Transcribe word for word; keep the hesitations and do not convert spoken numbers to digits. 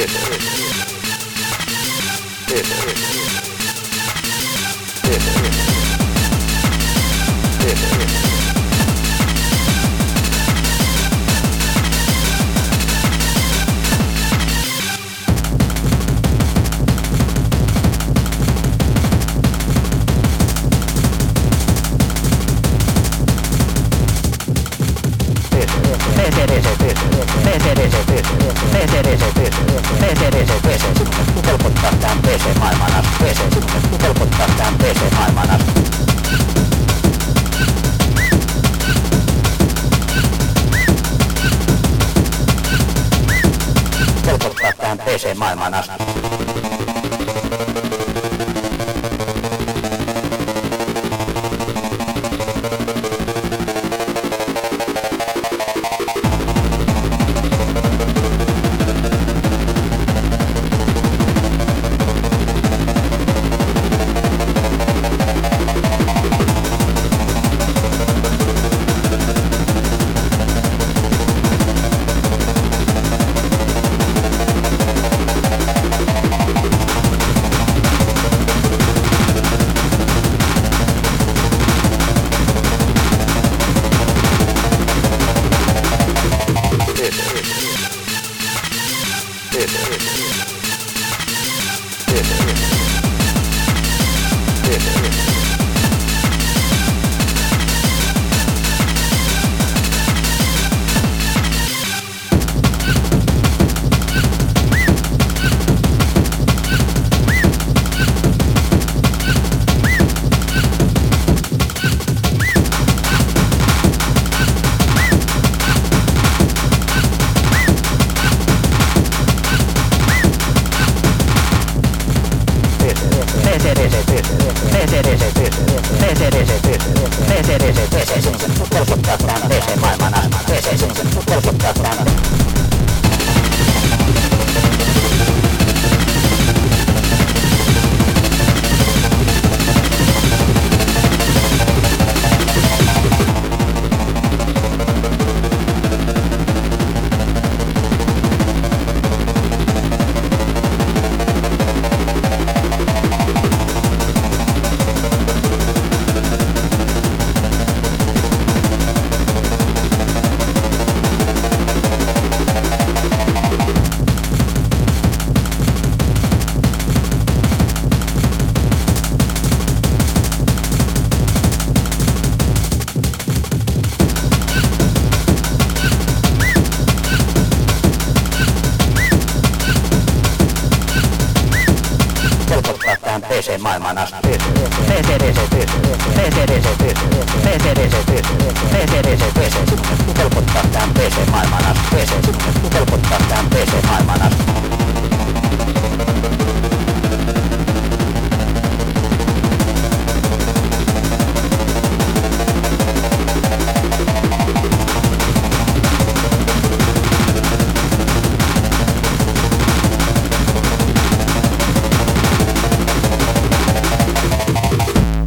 Helpottaa tämän P C-maailman asti. P C helpottaa tämän P C-maailman asti. Helpottaa tämän P C-maailman asti. Helpottaa tämän P C-maailman asti. P C helpottaa tämän. P C-maailman asti. P C D C, P C D C, P C D C, P C D C, P C helpottaa tämän P C-maailman asti. P C helpottaa tämän P C-maailman asti.